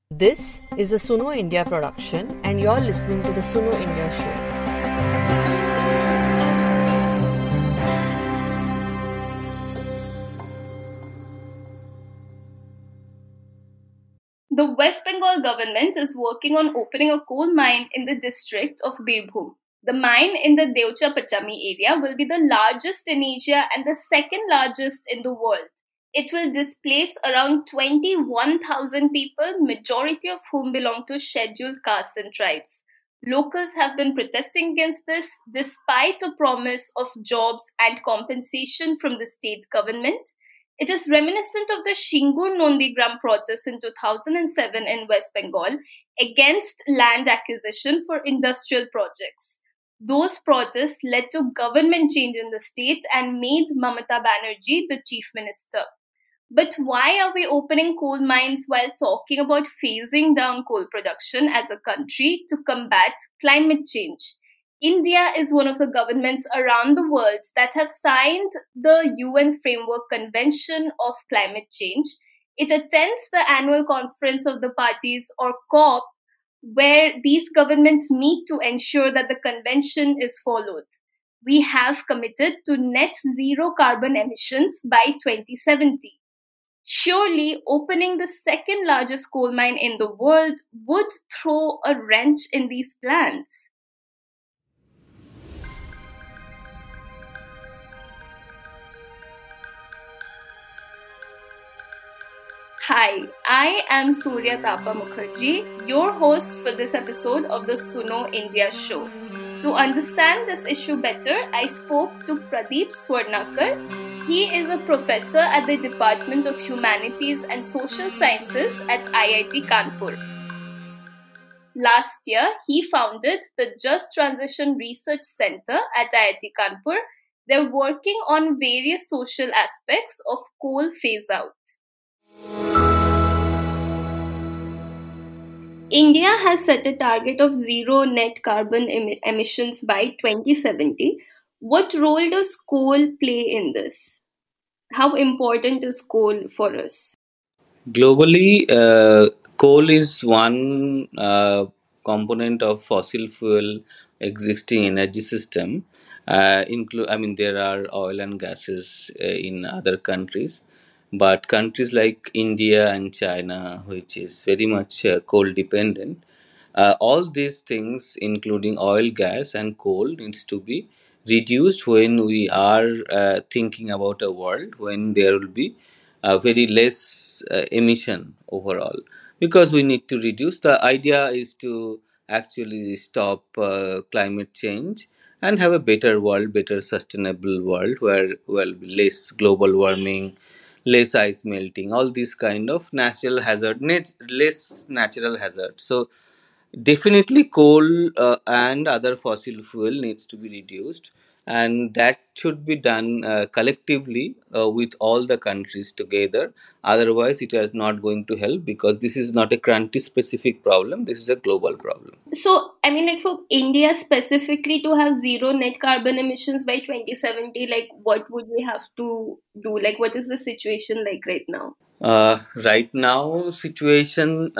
This is a Suno India production, and you're listening to the Suno India show. The West Bengal government is working on opening a coal mine in the district of Birbhum. The mine in the Deucha Pachami area will be the largest in Asia and the second largest in the world. It will displace around 21,000 people, majority of whom belong to scheduled castes and tribes. Locals have been protesting against this despite a promise of jobs and compensation from the state government. It is reminiscent of the Shingur Nondigram protest in 2007 in West Bengal against land acquisition for industrial projects. Those protests led to government change in the state and made Mamata Banerjee the chief minister. But why are we opening coal mines while talking about phasing down coal production as a country to combat climate change? India is one of the governments around the world that have signed the UN Framework Convention of Climate Change. It attends the annual conference of the parties, or COP, where these governments meet to ensure that the convention is followed. We have committed to net zero carbon emissions by 2070. Surely, opening the second largest coal mine in the world would throw a wrench in these plans. Hi, I am Surya Tapa Mukherjee, your host for this episode of the Suno India show. To understand this issue better, I spoke to Pradeep Swarnakar. He is a professor at the Department of Humanities and Social Sciences at IIT Kanpur. Last year, he founded the Just Transition Research Center at IIT Kanpur. They're working on various social aspects of coal phase out. India has set a target of zero net carbon emissions by 2070. What role does coal play in this? How important is coal for us? Globally, coal is one component of fossil fuel existing energy system. There are oil and gases in other countries, but countries like India and China, which is very much coal dependent, all these things, including oil, gas, and coal, needs to be reduced when we are thinking about a world when there will be very less emission overall. Because we need to reduce, the idea is to actually stop climate change and have a better world, better sustainable world where well less global warming, less ice melting, all these kind of natural hazard, less natural hazard. So definitely, coal and other fossil fuel needs to be reduced, and that should be done collectively with all the countries together. Otherwise, it is not going to help because this is not a country-specific problem. This is a global problem. So, I mean, like for India specifically to have zero net carbon emissions by 2070, like what would we have to do? Like, what is the situation like right now? Right now, situation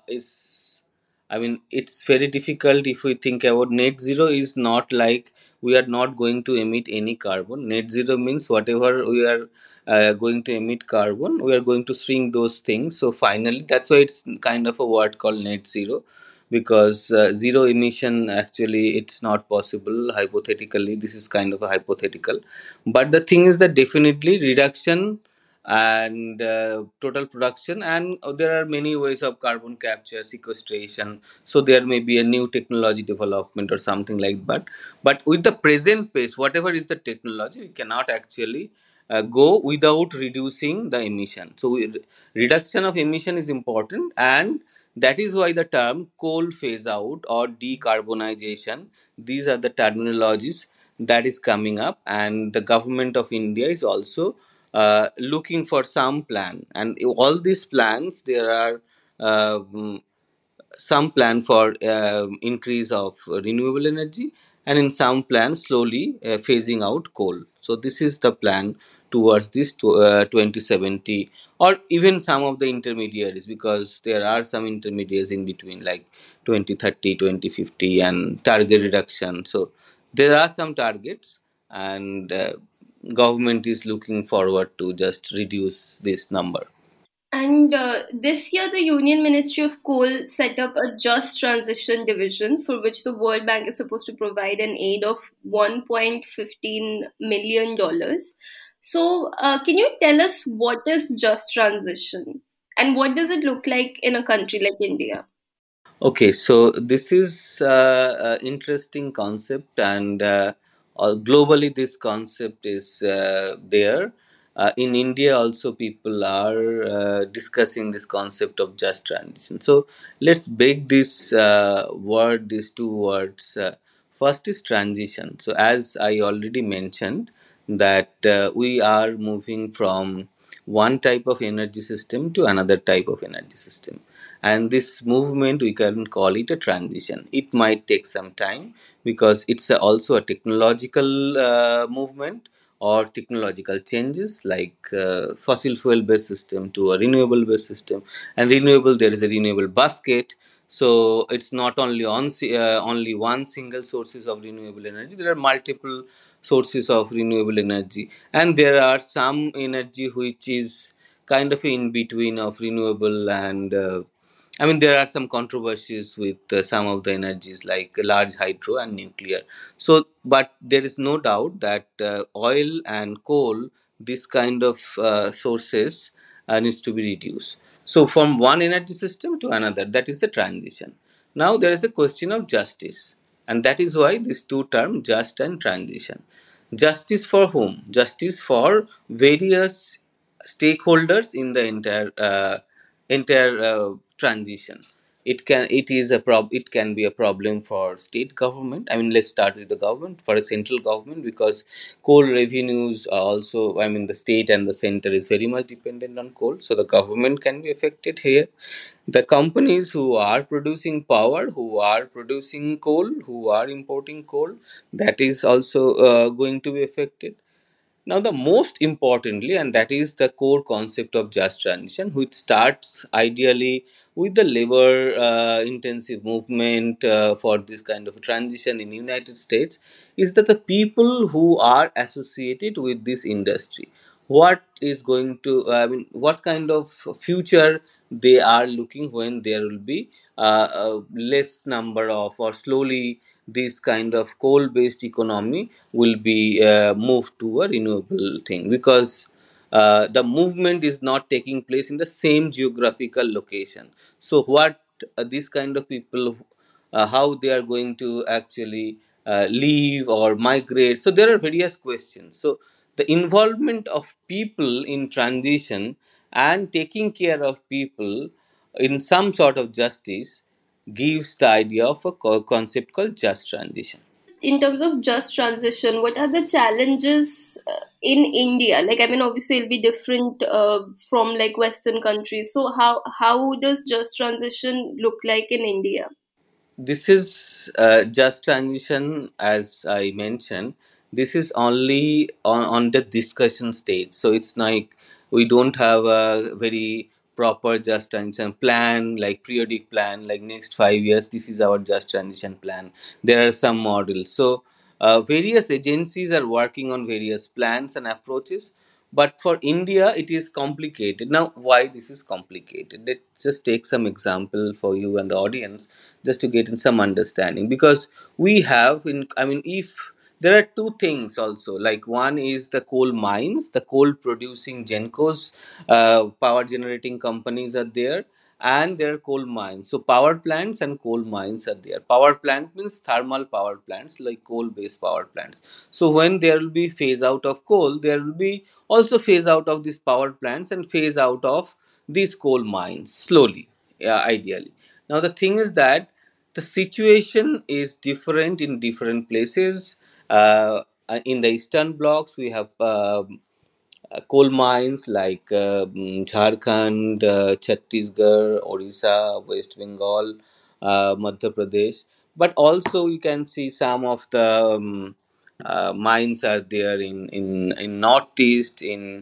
is, it's very difficult if we think about net zero is not like we are not going to emit any carbon. Net zero means whatever we are going to emit carbon, we are going to shrink those things. So finally, that's why it's kind of a word called net zero, because zero emission actually it's not possible hypothetically. This is kind of a hypothetical, but the thing is that definitely reduction and total production, and there are many ways of carbon capture, sequestration, so there may be a new technology development or something like that. But with the present pace, whatever is the technology, we cannot actually go without reducing the emission. So reduction of emission is important, and that is why the term coal phase out or decarbonization, these are the terminologies that is coming up, and the government of India is also looking for some plan. And all these plans, there are some plan for increase of renewable energy, and in some plans slowly phasing out coal. So this is the plan towards this 2070, or even some of the intermediaries, because there are some intermediaries in between, like 2030, 2050, and target reduction. So there are some targets, and government is looking forward to just reduce this number. And this year, the Union Ministry of Coal set up a Just Transition Division for which the World Bank is supposed to provide an aid of $1.15 million. So, can you tell us what is Just Transition and what does it look like in a country like India? Okay, so this is an interesting concept, and globally, this concept is there. In India, also, people are discussing this concept of just transition. So, let's break this these two words. First is transition. So, as I already mentioned, that we are moving from one type of energy system to another type of energy system, and this movement, we can call it a transition. It might take some time because it's also a technological movement or technological changes, like fossil fuel based system to a renewable based system. And renewable, there is a renewable basket. So it's not only only one single sources of renewable energy. There are multiple sources of renewable energy, and there are some energy which is kind of in between of renewable and I mean, there are some controversies with some of the energies like large hydro and nuclear. So, but there is no doubt that oil and coal, this kind of sources, needs to be reduced. So, from one energy system to another, that is the transition. Now, there is a question of justice, and that is why these two terms, just and transition. Justice for whom? Justice for various stakeholders in the entire transition. It can be a problem for state government. I mean, let's start with the government, for a central government, because coal revenues are also, I mean, the state and the center is very much dependent on coal, so the government can be affected here. The companies who are producing power, who are producing coal, who are importing coal, that is also going to be affected. Now, the most importantly, and that is the core concept of just transition, which starts ideally with the labor intensive movement for this kind of transition in United States, is that the people who are associated with this industry, what is going to, I mean, what kind of future they are looking when there will be a less number of, or slowly this kind of coal based economy will be moved to a renewable thing, because the movement is not taking place in the same geographical location. So what these kind of people, how they are going to actually leave or migrate, so there are various questions. So the involvement of people in transition and taking care of people in some sort of justice gives the idea of a concept called just transition. In terms of just transition, what are the challenges in India? Like, I mean, obviously, it'll be different from like Western countries. So, how does just transition look like in India? This is just transition, as I mentioned. This is only on the discussion stage. So it's like we don't have a very proper just transition plan, like periodic plan, like next 5 years, this is our just transition plan. There are some models. So various agencies are working on various plans and approaches. But for India, it is complicated. Now, why this is complicated? Let's just take some example for you and the audience, just to get in some understanding. Because we have, in, I mean, if there are two things also, like one is the coal mines, the coal producing Gencos, power generating companies are there, and there are coal mines. So power plants and coal mines are there. Power plant means thermal power plants, like coal based power plants. So when there will be phase out of coal, there will be also phase out of these power plants and phase out of these coal mines slowly, ideally. Now the thing is that the situation is different in different places. In the eastern blocks, we have coal mines like Jharkhand, Chhattisgarh, Orissa, West Bengal, Madhya Pradesh. But also you can see some of the Mines are there in northeast,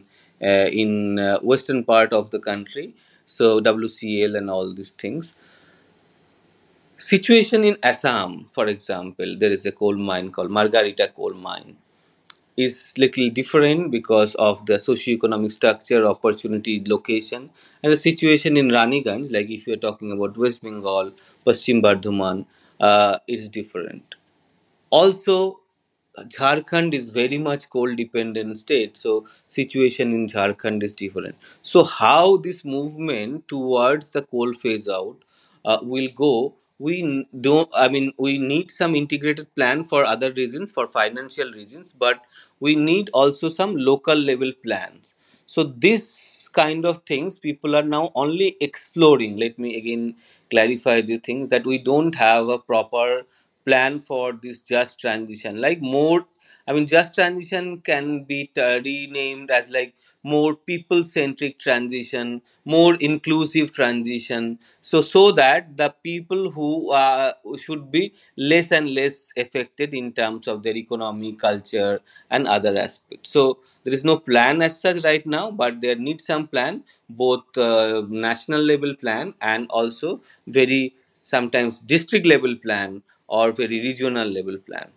in western part of the country. So WCL and all these things. Situation in Assam, for example, there is a coal mine called Margarita coal mine. Is little different because of the socio-economic structure, opportunity, location, and the situation in Raniganj. Like if you are talking about West Bengal, Paschim Bardhaman, is different. Also, Jharkhand is very much coal dependent state, so situation in Jharkhand is different. So how this movement towards the coal phase out will go, don't, I mean, we need some integrated plan for other reasons, for financial reasons, but we need also some local level plans. So this kind of things people are now only exploring. Let me again clarify the things that we don't have a proper plan for this just transition. Like more, I mean, just transition can be renamed as like more people centric transition, more inclusive transition. So that the people who should be less and less affected in terms of their economy, culture, and other aspects. So there is no plan as such right now, but there needs some plan, both national level plan and also very sometimes district level plan or very regional level plan.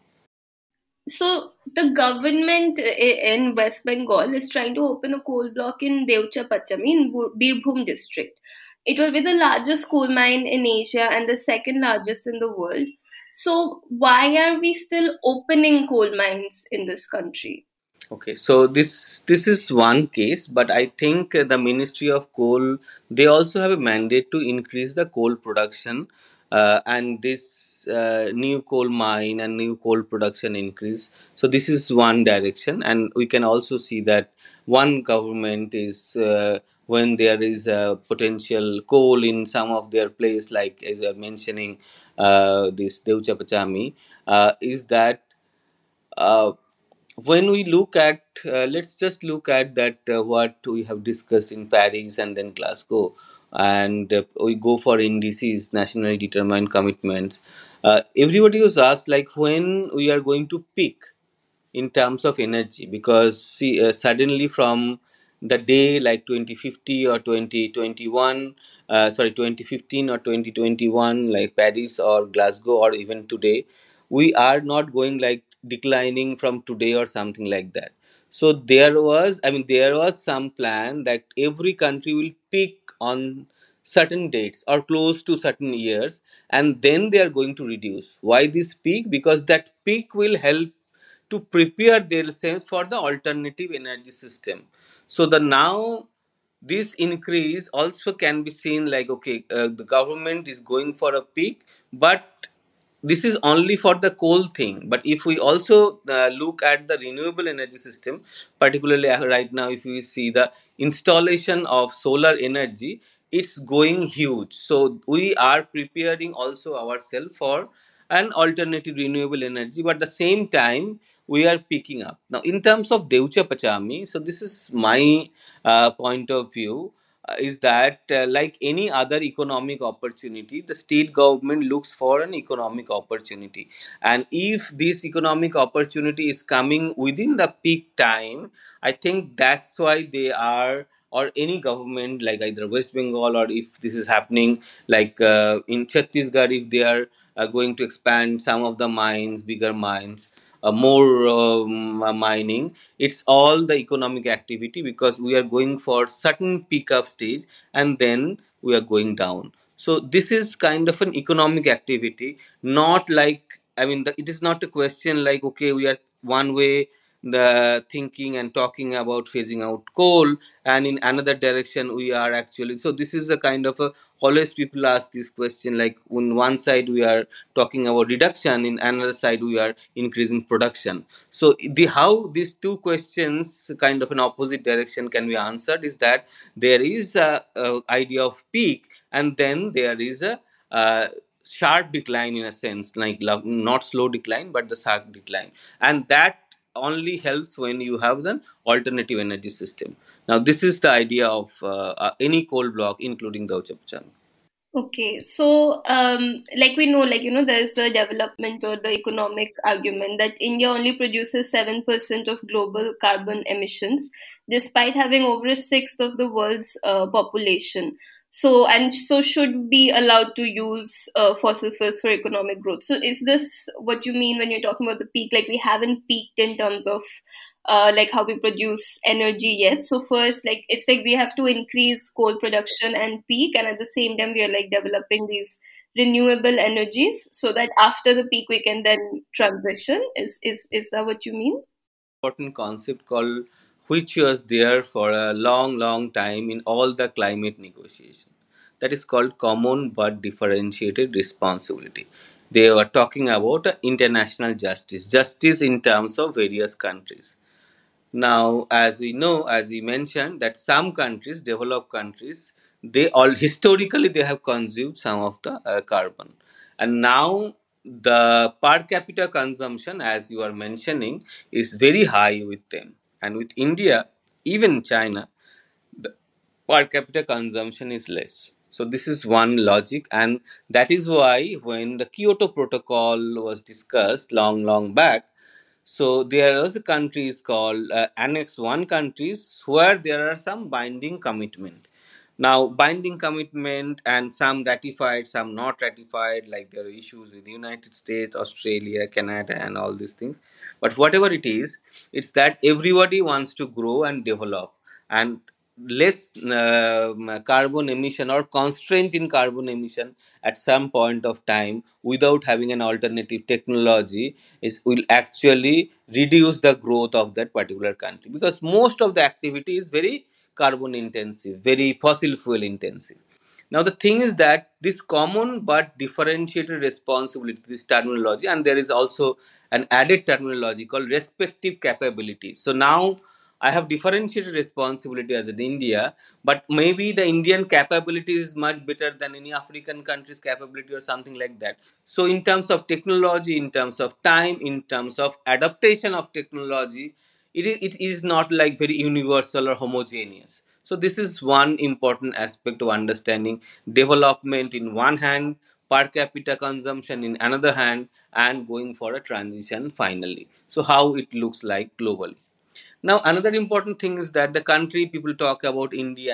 So the government in West Bengal is trying to open a coal block in Devcha Pachami in Birbhum district. It will be the largest coal mine in Asia and the second largest in the world. So why are we still opening coal mines in this country? Okay, so this is one case, but I think the Ministry of Coal, they also have a mandate to increase the coal production, and this new coal mine and new coal production increase. So this is one direction, and we can also see that one government is when there is a potential coal in some of their place, like as you're mentioning, this Devcha Pachami, is that. When we look at let's just look at that what we have discussed in Paris and then Glasgow, and we go for NDCs, nationally determined commitments. Everybody was asked like when we are going to peak in terms of energy, because see, suddenly from the day like 2050 or 2021, sorry, 2015 or 2021, like Paris or Glasgow or even today, we are not going like declining from today or something like that. So there was, I mean, there was some plan that every country will peak on certain dates or close to certain years, and then they are going to reduce. Why this peak? Because that peak will help to prepare themselves for the alternative energy system. So the now this increase also can be seen like, okay, the government is going for a peak, but this is only for the coal thing. But if we also look at the renewable energy system, particularly right now, if we see the installation of solar energy, it's going huge. So we are preparing also ourselves for an alternative renewable energy, but at the same time we are picking up. Now in terms of Devcha Pachami, so this is my point of view, is that like any other economic opportunity, the state government looks for an economic opportunity, and if this economic opportunity is coming within the peak time, I think that's why they are, or any government like either West Bengal, or if this is happening like in Chhattisgarh, if they are going to expand some of the mines, bigger mines, more mining, it's all the economic activity, because we are going for certain peak of stage and then we are going down. So this is kind of an economic activity, not like, I mean, it is not a question like, okay, we are one way the thinking and talking about phasing out coal, and in another direction we are actually, so this is a kind of a, always people ask this question like, on one side we are talking about reduction, in another side we are increasing production. So the how these two questions kind of an opposite direction can be answered is that there is a idea of peak, and then there is a sharp decline, in a sense like not slow decline but the sharp decline, and that only helps when you have the alternative energy system. Now this is the idea of any coal block including the Uchapchang. Okay, so like we know, there's the development or the economic argument that India only produces 7% of global carbon emissions, despite having over a sixth of the world's population. So should be allowed to use fossil fuels for economic growth. So, is this what you mean when you're talking about the peak? Like, we haven't peaked in terms of like how we produce energy yet. So first, like it's like we have to increase coal production and peak, and at the same time we are like developing these renewable energies so that after the peak we can then transition. Is that what you mean? Important concept called, which was there for a long time in all the climate negotiation. That is called common but differentiated responsibility. They were talking about international justice, justice in terms of various countries. Now, as we know, as we mentioned, that some countries, developed countries, they all historically they have consumed some of the carbon, and now the per capita consumption, as you are mentioning, is very high with them, and with India, even China, the per capita consumption is less. So this is one logic, and that is why when the Kyoto Protocol was discussed long back, so there are countries called Annex 1 countries where there are some binding commitment. Now, binding commitment and some ratified, some not ratified, like there are issues with the United States, Australia, Canada, and all these things. But whatever it is, it's that everybody wants to grow and develop, and less carbon emission or constraint in carbon emission at some point of time without having an alternative technology is will actually reduce the growth of that particular country, because most of the activity is very carbon intensive, very fossil fuel intensive. Now the thing is that this common but differentiated responsibility, this terminology, and there is also an added terminology called respective capabilities. So now I have differentiated responsibility as in India, but maybe the Indian capability is much better than any African country's capability or something like that. So in terms of technology, in terms of time, in terms of adaptation of technology, it is not like very universal or homogeneous. So this is one important aspect of understanding development in one hand, per capita consumption in another hand, and going for a transition finally. So how it looks like globally. Now, another important thing is that the country people talk about India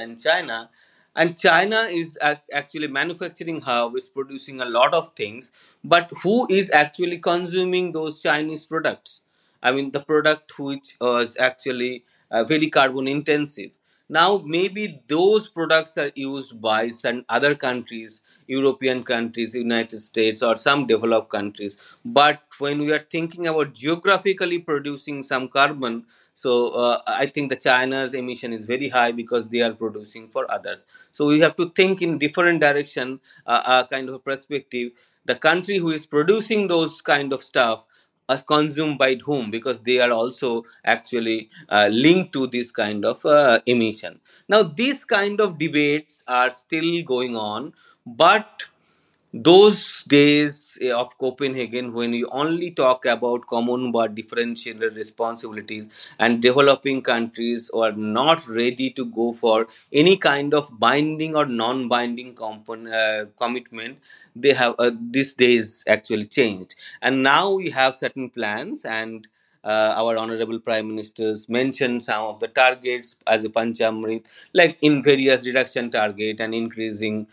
and China is actually manufacturing hub, is producing a lot of things, but who is actually consuming those Chinese products? I mean, the product which was actually very carbon intensive. Now, maybe those products are used by some other countries, European countries, United States, or some developed countries. But when we are thinking about geographically producing some carbon, so I think the China's emission is very high because they are producing for others. So we have to think in different direction, kind of a perspective. The country who is producing those kind of stuff are consumed by whom, because they are also actually linked to this kind of emission. Now these kind of debates are still going on, but those days of Copenhagen, when we only talk about common but differentiated responsibilities, and developing countries are not ready to go for any kind of binding or non-binding commitment, they have these days actually changed, and now we have certain plans, and our honorable prime ministers mentioned some of the targets as a panchamrit, like in various reduction target and increasing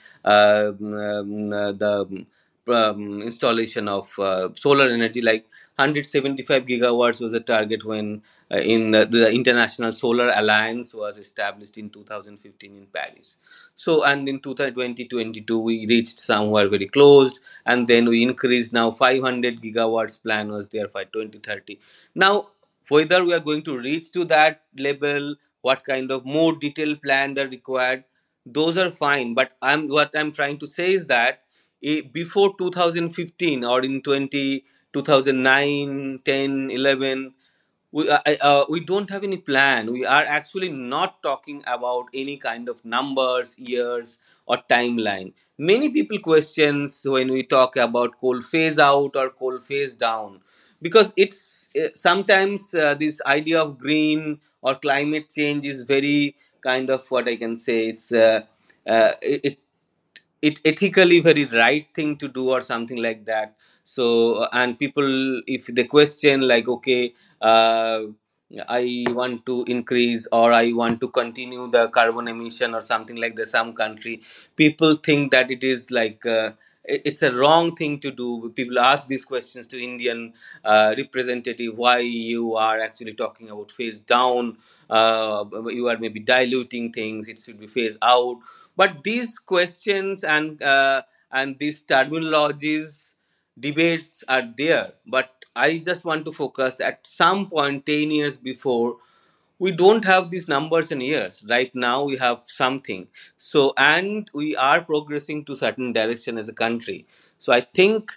the installation of solar energy, like 175 gigawatts was the target when in the International Solar Alliance was established in 2015 in Paris. So, and in 2022 we reached somewhere very close, and then we increased. Now 500 gigawatts plan was there by 2030. Now whether we are going to reach to that level, what kind of more detailed plan are required, those are fine, but I'm trying to say is that before 2015 or in 2009, 10, 11, we don't have any plan. We are actually not talking about any kind of numbers, years, or timeline. Many people questions when we talk about coal phase out or coal phase down, because it's sometimes this idea of green or climate change is very kind of, what I can say, it's it ethically very right thing to do or something like that. So and people, if they question like, okay, I want to increase or I want to continue the carbon emission or something like that, some country, people think that it is like it's a wrong thing to do. People ask these questions to Indian representative, why you are actually talking about phase down, you are maybe diluting things, it should be phased out. But these questions and these terminologies debates are there, but I just want to focus at some point 10 years before, we don't have these numbers in years. Right now we have something. So and we are progressing to certain direction as a country. So I think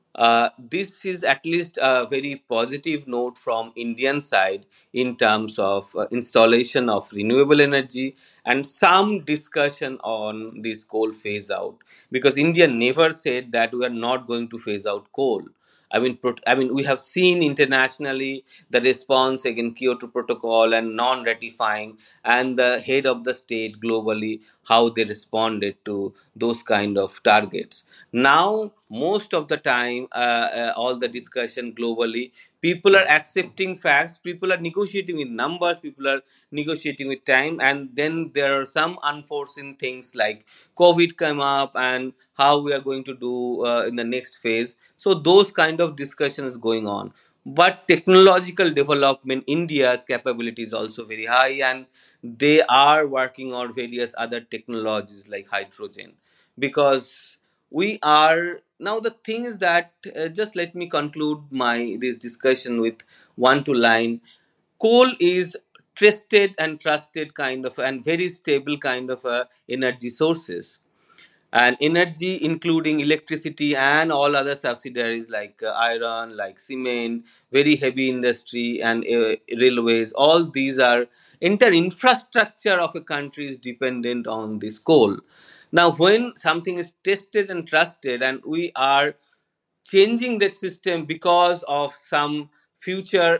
this is at least a very positive note from Indian side in terms of installation of renewable energy and some discussion on this coal phase out, because India never said that we are not going to phase out coal. I mean, we have seen internationally the response against Kyoto Protocol and non-ratifying, and the head of the state globally how they responded to those kind of targets. Now, most of the time, all the discussion globally, people are accepting facts, people are negotiating with numbers, people are negotiating with time, and then there are some unforeseen things like COVID come up and how we are going to do in the next phase. So those kind of discussions going on. But technological development, India's capability is also very high, and they are working on various other technologies like hydrogen, because we are now, the thing is that just let me conclude my this discussion with one two line. Coal is trusted and trusted kind of and very stable kind of energy sources, and energy including electricity and all other subsidiaries like iron, like cement, very heavy industry, and railways, all these are entire infrastructure of a country is dependent on this coal. Now when something is tested and trusted and we are changing that system because of some future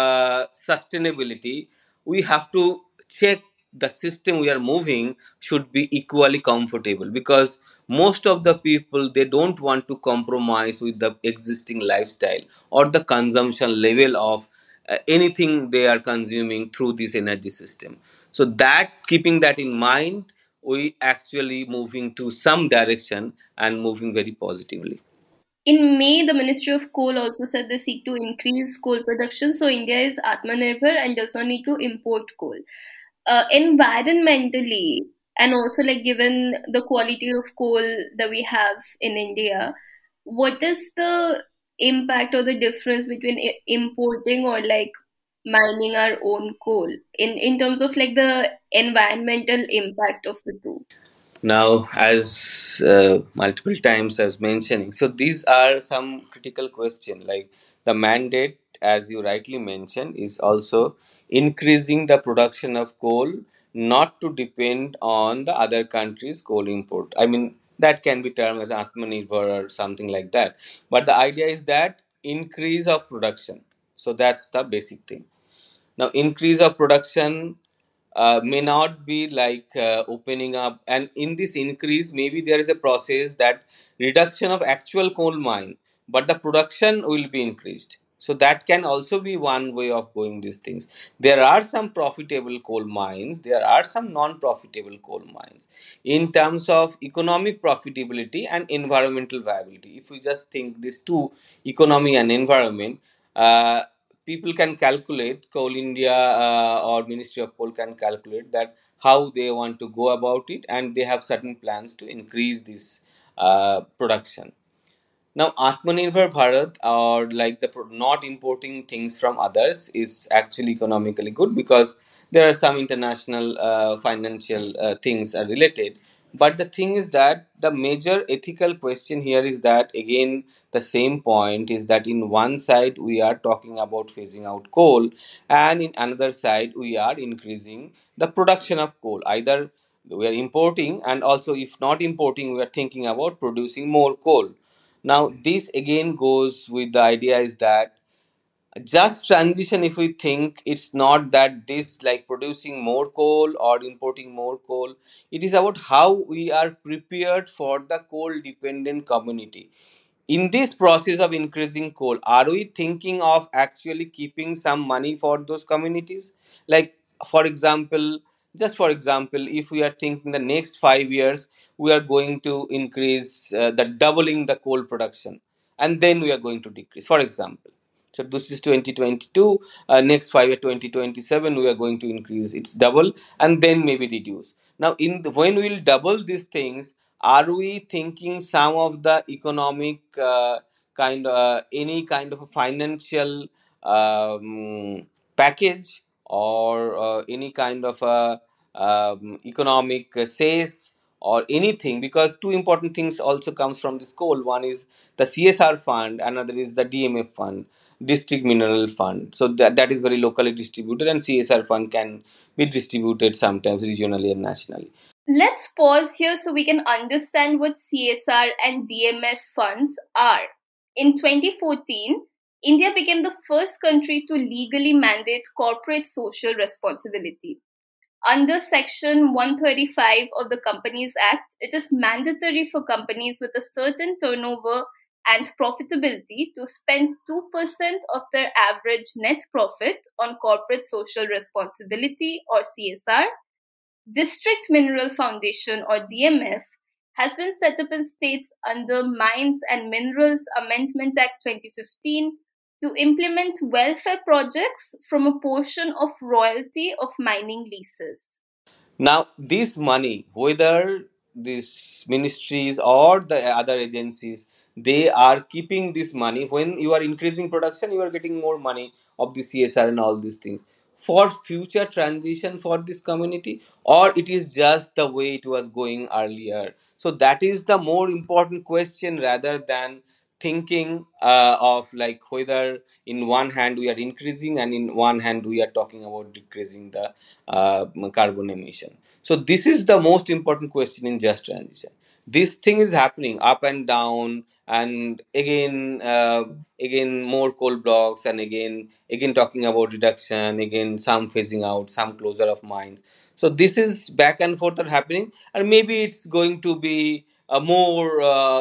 sustainability, we have to check the system we are moving should be equally comfortable, because most of the people, they don't want to compromise with the existing lifestyle or the consumption level of anything they are consuming through this energy system. So that, keeping that in mind, we actually moving to some direction and moving very positively. In May, the Ministry of Coal also said they seek to increase coal production, so India is Atmanirbhar and does not need to import coal. Environmentally, and also like given the quality of coal that we have in India, what is the impact or the difference between importing or like mining our own coal in terms of like the environmental impact of the two? Now, as multiple times I was mentioning, so these are some critical question. Like the mandate, as you rightly mentioned, is also increasing the production of coal, not to depend on the other countries' coal import. I mean, that can be termed as Atmanirbhar or something like that. But the idea is that increase of production. So that's the basic thing. Now, increase of production may not be like opening up, and in this increase, maybe there is a process that reduction of actual coal mine, but the production will be increased. So that can also be one way of going these things. There are some profitable coal mines, there are some non-profitable coal mines. In terms of economic profitability and environmental viability, if we just think these two, economy and environment, uh, people can calculate, Coal India or Ministry of Coal can calculate that how they want to go about it, and they have certain plans to increase this production. Now, Atmanirbhar Bharat, or like the not importing things from others, is actually economically good, because there are some international financial things are related. But the thing is that the major ethical question here is that, again, the same point is that in one side we are talking about phasing out coal, and in another side we are increasing the production of coal. Either we are importing, and also if not importing, we are thinking about producing more coal. Now, this again goes with the idea is that Just transition, if we think, it's not that this like producing more coal or importing more coal. It is about how we are prepared for the coal dependent community. In this process of increasing coal, are we thinking of actually keeping some money for those communities? Like, for example, just for example, if we are thinking the next 5 years we are going to increase the doubling the coal production, and then we are going to decrease, for example. So this is 2022. Next 5 year 2027 we are going to increase its double and then maybe reduce. Now, when we will double these things, are we thinking some of the economic any kind of a financial package, or any kind of a economic says or anything? Because two important things also comes from this coal. One is the CSR fund, another is the DMF fund, district mineral fund. So that is very locally distributed, and CSR fund can be distributed sometimes regionally and nationally. Let's pause here so we can understand what CSR and DMF funds are. In 2014, India became the first country to legally mandate corporate social responsibility. Under Section 135 of the Companies Act, it is mandatory for companies with a certain turnover and profitability to spend 2% of their average net profit on corporate social responsibility or CSR. District Mineral Foundation or DMF has been set up in states under Mines and Minerals Amendment Act 2015 to implement welfare projects from a portion of royalty of mining leases. Now, this money, whether these ministries or the other agencies, they are keeping this money. When you are increasing production, you are getting more money of the CSR and all these things for future transition for this community, or it is just the way it was going earlier. So that is the more important question, rather than thinking of like whether in one hand we are increasing and in one hand we are talking about decreasing the carbon emission. So this is the most important question in just transition. This thing is happening up and down, and again more coal blocks, and again talking about reduction, again some phasing out, some closure of mines. So this is back and forth are happening, and maybe it's going to be more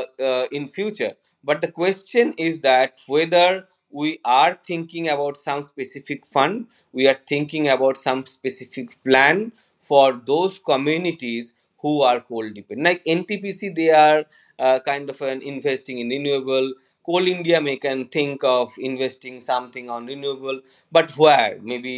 in future. But the question is that whether we are thinking about some specific fund, we are thinking about some specific plan for those communities who are coal dependent. Like NTPC, they are kind of an investing in renewable. Coal India may can think of investing something on renewable, but where?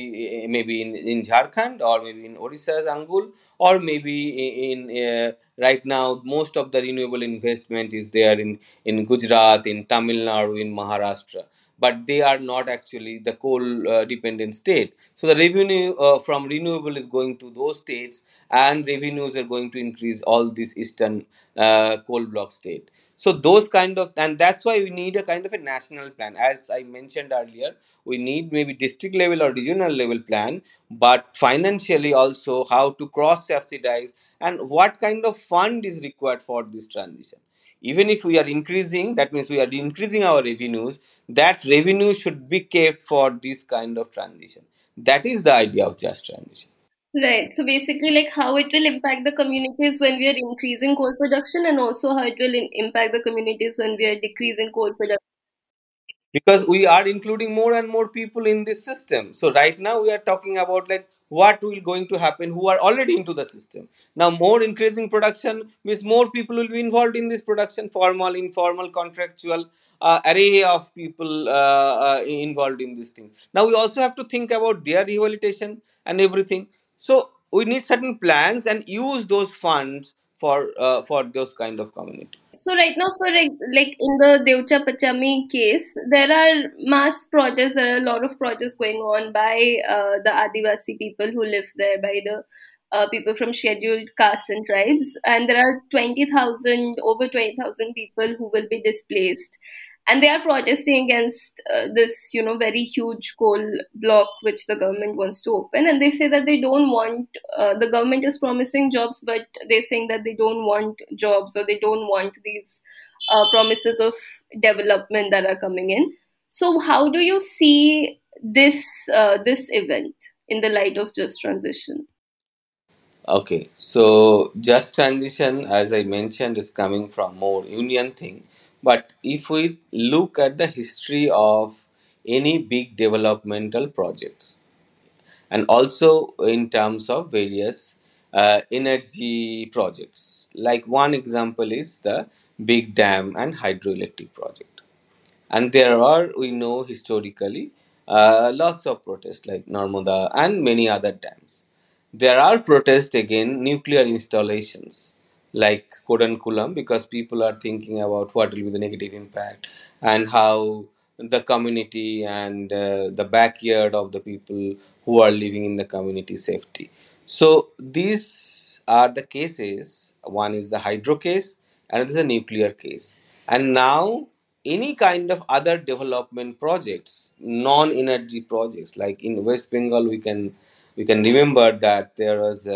Maybe in Jharkhand, or maybe in Odisha's Angul, or maybe in right now most of the renewable investment is there in Gujarat, in Tamil Nadu, in Maharashtra, but they are not actually the coal dependent state. So the revenue from renewable is going to those states, and revenues are going to increase all these eastern coal block state. So those kind of, and that's why we need a kind of a national plan. As I mentioned earlier, we need maybe district level or regional level plan, but financially also how to cross subsidize, and what kind of fund is required for this transition. Even if we are increasing, that means we are increasing our revenues, that revenue should be kept for this kind of transition. That is the idea of just transition. Right. So basically, like how it will impact the communities when we are increasing coal production, and also how it will impact the communities when we are decreasing coal production. Because we are including more and more people in this system. So right now we are talking about like what will going to happen who are already into the system. Now more increasing production means more people will be involved in this production, formal, informal, contractual, array of people involved in this thing. Now we also have to think about their rehabilitation and everything. So we need certain plans and use those funds for those kind of community. So right now, for like in the Devcha Pachami case, there are mass protests. There are a lot of protests going on by the Adivasi people who live there, by the people from scheduled castes and tribes, and there are 20,000, over 20,000 people who will be displaced, and they are protesting against this, very huge coal block which the government wants to open. And they say that they don't want, the government is promising jobs, but they're saying that they don't want jobs, or they don't want these promises of development that are coming in. So, how do you see this event in the light of just transition? Okay, so just transition, as I mentioned, is coming from more union thing. But if we look at the history of any big developmental projects, and also in terms of various energy projects, like one example is the big dam and hydroelectric project. And there are, we know historically, lots of protests like Narmada and many other dams. There are protests against nuclear installations like Kodankulam, because people are thinking about what will be the negative impact and how the community and the backyard of the people who are living in the community safety. So these are the cases. One is the hydro case, another is a nuclear case. And now any kind of other development projects, non-energy projects, like in West Bengal, we can remember that there was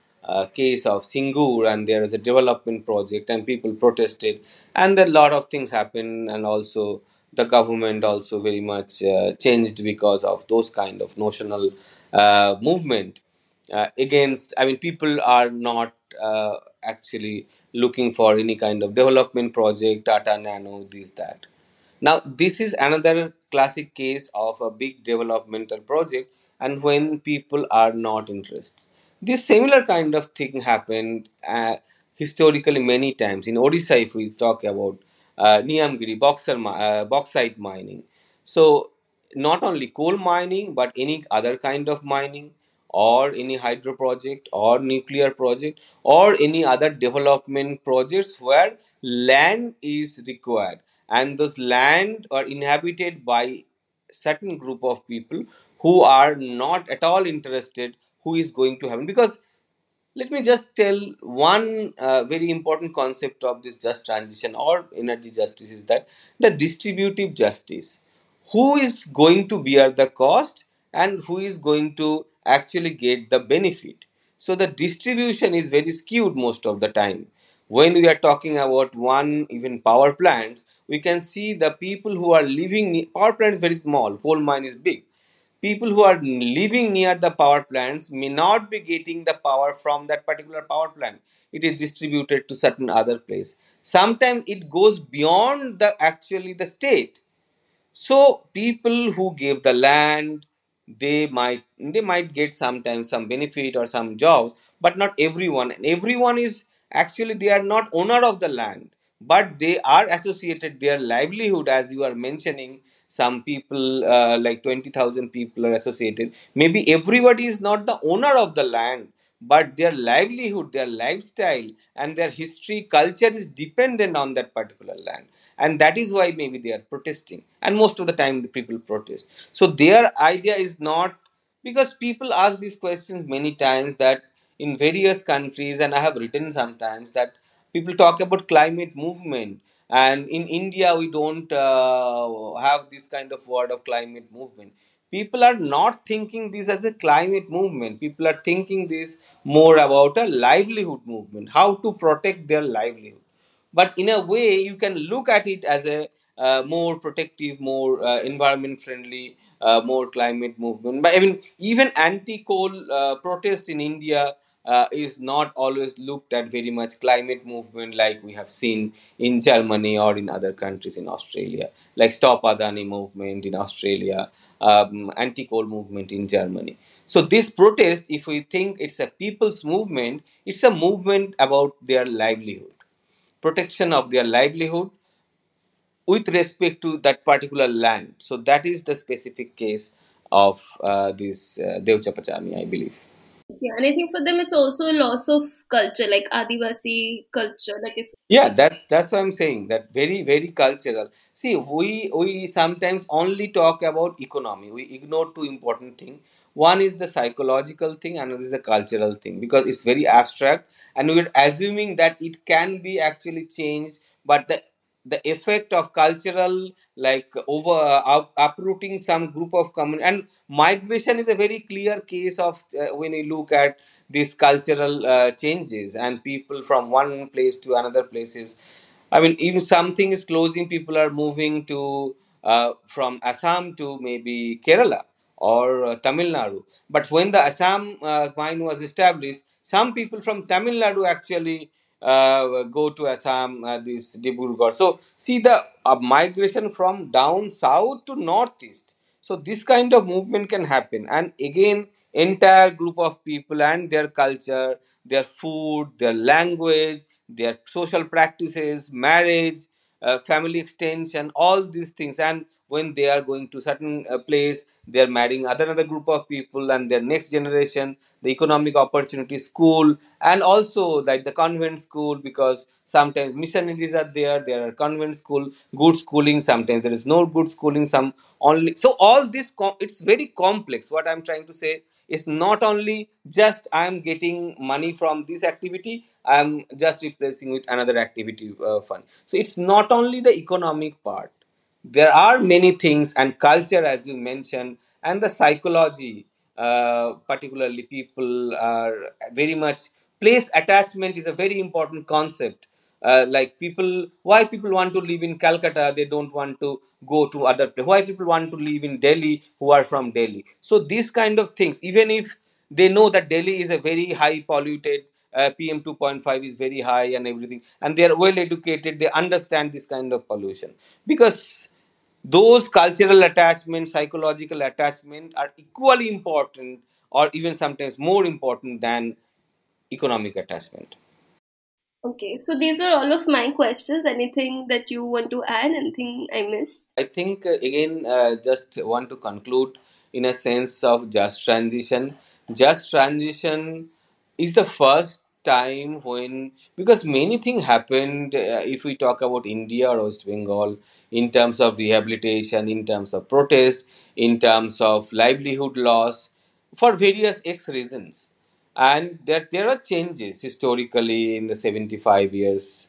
a case of Singur, and there was a development project, and people protested, and a lot of things happened, and also the government also very much changed because of those kind of notional movement against. I mean, people are not actually looking for any kind of development project, Tata Nano, this that. Now, this is another classic case of a big developmental project, and when people are not interested. This similar kind of thing happened historically many times. In Odisha, if we talk about Niyamgiri, bauxite mining. So, not only coal mining, but any other kind of mining, or any hydro project, or nuclear project, or any other development projects where land is required, and those land are inhabited by certain group of people who are not at all interested who is going to happen. Because let me just tell one very important concept of this just transition or energy justice is that the distributive justice. Who is going to bear the cost and who is going to actually get the benefit? So the distribution is very skewed most of the time. When we are talking about one even power plants, we can see the people who are living power plant is very small, coal mine is big. People who are living near the power plants may not be getting the power from that particular power plant. It is distributed to certain other place. Sometimes it goes beyond the actually the state. So people who give the land, they might get sometimes some benefit or some jobs, but not everyone. And everyone is actually, they are not owner of the land, but they are associated their livelihood, as you are mentioning. Some people, like 20,000 people are associated. Maybe everybody is not the owner of the land, but their livelihood, their lifestyle, and their history, culture is dependent on that particular land, and that is why maybe they are protesting, and most of the time the people protest. So their idea is not, because people ask these questions many times, that in various countries, and I have written sometimes, that people talk about climate movement, and in India we don't have this kind of word of climate movement. People are not thinking this as a climate movement. People are thinking this more about a livelihood movement, how to protect their livelihood. But in a way you can look at it as a more protective, more environment friendly, more climate movement. But I mean, even anti-coal protest in India is not always looked at very much climate movement, like we have seen in Germany or in other countries, in Australia, like Stop Adani movement in Australia, anti-coal movement in Germany. So this protest, if we think it's a people's movement, it's a movement about their livelihood, protection of their livelihood with respect to that particular land. So that is the specific case of this Devcha Pachami, I believe. Yeah, and I think for them it's also a loss of culture, like Adivasi culture, like it's. Yeah, that's what I'm saying. That very very cultural. See, we sometimes only talk about economy. We ignore two important things. One is the psychological thing, another is the cultural thing, because it's very abstract, and we're assuming that it can be actually changed. But the effect of cultural, like over uprooting some group of community, and migration is a very clear case of when you look at these cultural changes and people from one place to another places. I mean, if something is closing, people are moving to from Assam to maybe Kerala or Tamil Nadu. But when the Assam mine was established, some people from Tamil Nadu actually go to Assam, this Dibrugarh. So see the migration from down south to northeast. So this kind of movement can happen, and again, entire group of people and their culture, their food, their language, their social practices, marriage, family extension, all these things. And when they are going to certain place, they are marrying another group of people and their next generation, the economic opportunity, school, and also like the convent school, because sometimes missionaries are there are convent school, good schooling, sometimes there is no good schooling, some only. So all this it's very complex. What I'm trying to say is not only just I'm getting money from this activity, I'm just replacing with another activity fund. So it's not only the economic part, there are many things, and culture as you mentioned, and the psychology, particularly people are very much, place attachment is a very important concept. Like people, why people want to live in Calcutta, they don't want to go to other place, why people want to live in Delhi who are from Delhi. So these kind of things, even if they know that Delhi is a very high polluted, PM 2.5 is very high and everything, and they are well educated, they understand this kind of pollution, because those cultural attachment, psychological attachment are equally important, or even sometimes more important than economic attachment. Okay, so these are all of my questions. Anything that you want to add? Anything I missed? I think again, just want to conclude in a sense of just transition. Just transition is the first time when, because many things happened, if we talk about India or West Bengal, in terms of rehabilitation, in terms of protest, in terms of livelihood loss, for various X reasons. And there are changes historically in the 75 years,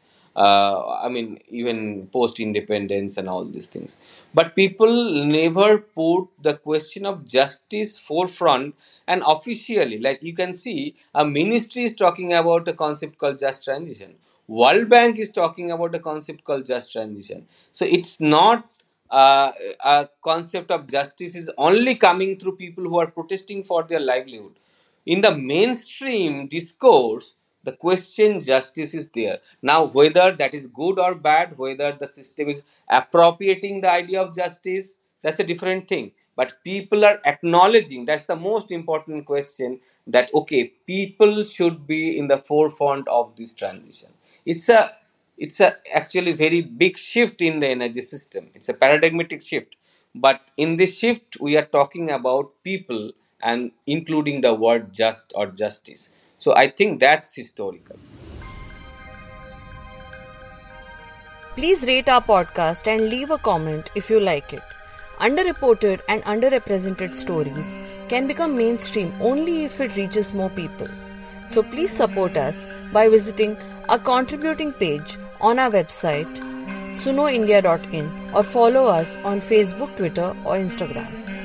I mean, even post independence and all these things. But people never put the question of justice forefront, and officially, like you can see, a ministry is talking about a concept called just transition. World Bank is talking about a concept called just transition. So it's not a concept of justice is only coming through people who are protesting for their livelihood. In the mainstream discourse, the question justice is there. Now, whether that is good or bad, whether the system is appropriating the idea of justice, that's a different thing. But people are acknowledging, that's the most important question, that okay, people should be in the forefront of this transition. It's a actually very big shift in the energy system. It's a paradigmatic shift. But in this shift, we are talking about people and including the word just or justice. So I think that's historical. Please rate our podcast and leave a comment if you like it. Underreported and underrepresented stories can become mainstream only if it reaches more people. So please support us by visiting our contributing page on our website sunoindia.in or follow us on Facebook, Twitter or Instagram.